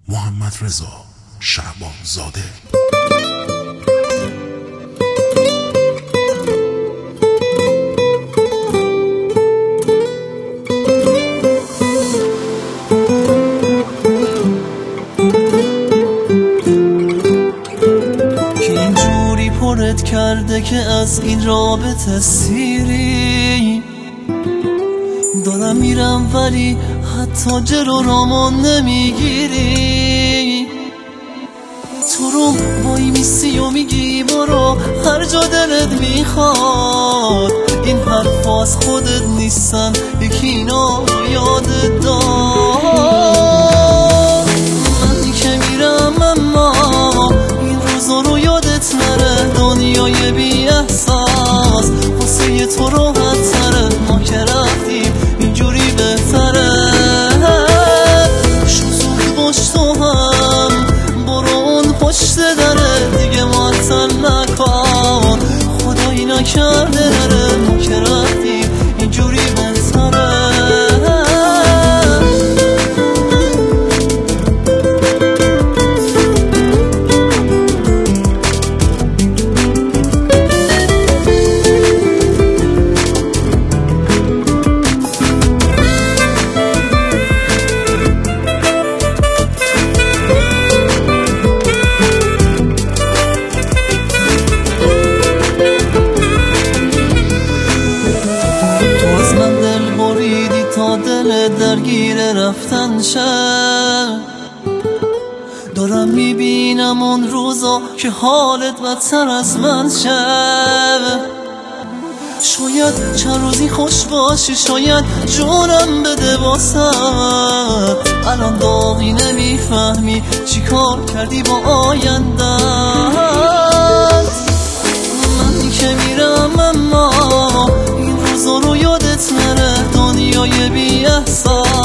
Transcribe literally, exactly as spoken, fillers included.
محمد رضا شعبان زاده. که اینجوری پرت کرده که از این رابطه سیری دارم میرم ولی حتی جلو رامون نمیگیری. تو رو وای میسی و میگی برو هر جا دلت میخواد. این حرف از خودت نیستن یکی اینا یادت داد. من که میرم اما این روزا رو یادت نره. دنیای بی احساس واسه تو راحت تره. ما که رفتیم اینجوری بهتره. شوزوی باش تو هم برو اون پشت دره. دیگه معطل نکن خدایی نکرده نره. ما که رفتیم اینجوری بهتره. دل درگیر رفتن شه. دارم میبینم اون روزا که حالت بدتر از من شه. شاید چند روزی خوش باشی شاید جونم بده واسد. الان داغی نمیفهمی چی کار کردی با آیندت. من که میرم اما این روزا رو یادت نره. دنیای بی احساس